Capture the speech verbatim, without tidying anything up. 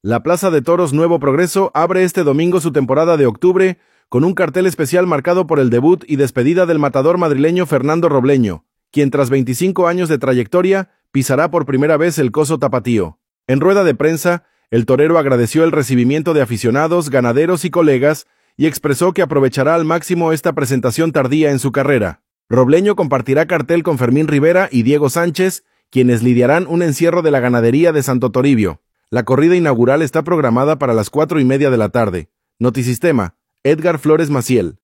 La Plaza de Toros Nuevo Progreso abre este domingo su temporada de octubre con un cartel especial marcado por el debut y despedida del matador madrileño Fernando Robleño, quien tras veinticinco años de trayectoria pisará por primera vez el coso tapatío. En rueda de prensa, el torero agradeció el recibimiento de aficionados, ganaderos y colegas y expresó que aprovechará al máximo esta presentación tardía en su carrera. Robleño compartirá cartel con Fermín Rivera y Diego Sánchez, quienes lidiarán un encierro de la ganadería de Santo Toribio. La corrida inaugural está programada para las cuatro y media de la tarde. Notisistema, Edgar Flores Maciel.